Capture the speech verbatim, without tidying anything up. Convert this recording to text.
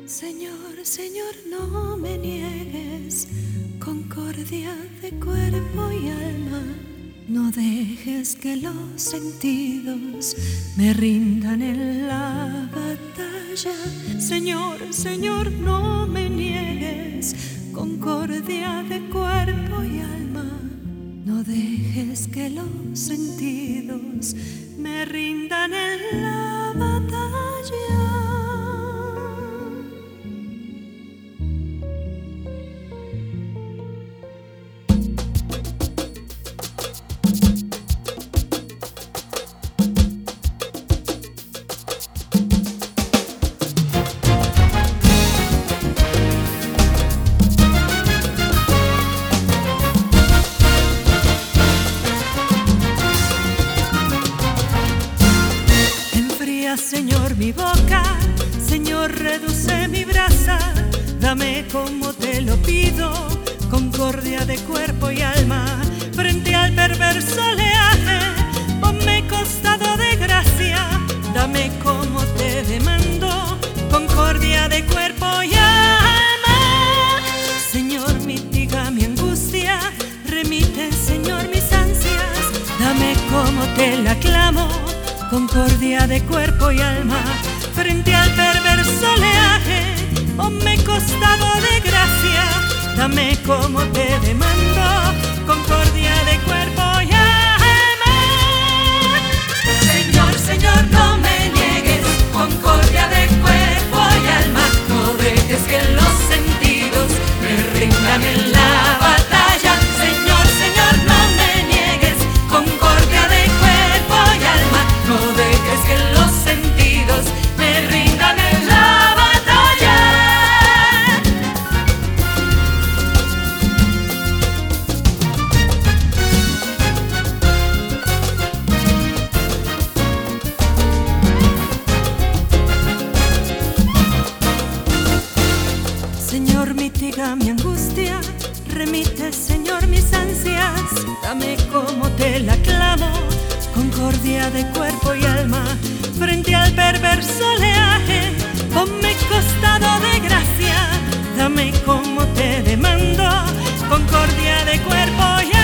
Señor, Señor, no me niegues concordia de cuerpo y alma. No dejes que los sentidos me rindan en la batalla. Señor, Señor, no me niegues concordia de cuerpo y alma. No dejes que los sentidos me rindan en la batalla. Señor, mi boca, Señor, reduce mi brasa, dame como te lo pido, concordia de cuerpo y alma, frente al perverso oleaje, ponme costado de gracia, dame como te demando, concordia de cuerpo y alma. Señor, mitiga mi angustia, remite, Señor, mis ansias, dame como te la clamo, concordia de cuerpo y alma, frente al perverso oleaje, ponme costado de gracia, dame como te demando, concordia de cuerpo y alma. Señor, Señor, no me niegues concordia de cuerpo y alma, no dejes que los sentidos me rindan en la batalla. Señor, Señor, no me niegues concordia de cuerpo y alma, no dejes que los sentidos me rindan en la batalla. Señor, mitiga mi angustia, remite, Señor, mis ansias, dame como te la clamo, concordia de cuerpo y alma, frente al perverso oleaje, ponme costado de gracia, dame como te demando, concordia de cuerpo y alma.